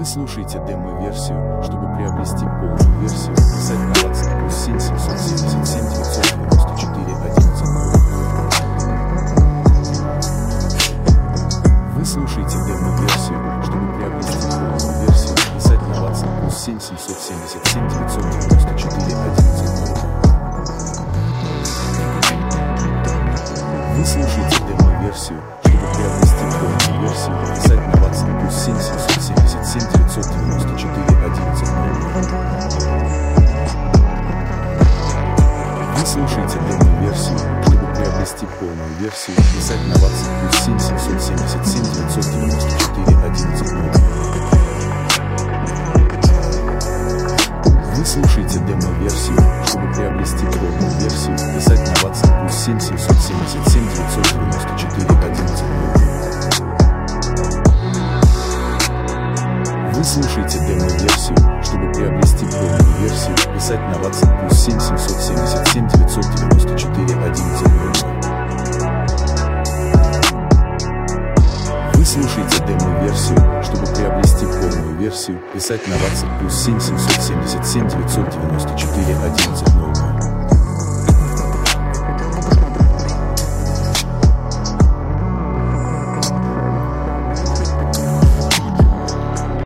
Вы слушаете демо-версию. Чтобы приобрести полную версию, писать на WhatsApp +7 777 994 11. Вы слушаете демо-версию. Чтобы приобрести полную версию, писать на WhatsApp +7 777 994 11. Вы слушаете демо-версию. Чтобы приобрести полную версию, писать на WhatsApp +7 777 994 11. Вы слушаете демо-версию. Чтобы приобрести полную версию, писать на WhatsApp +7 777 994 11. Вы слушаете демо-версию. Чтобы приобрести полную версию, писать на WhatsApp +7 777 994 11. Вы слушаете демо-версию. Чтобы приобрести полную версию, писать на WhatsApp +7 777 994 11. Вы слушаете демо-версию. Чтобы приобрести полную версию, писать на WhatsApp +7 777 994 11.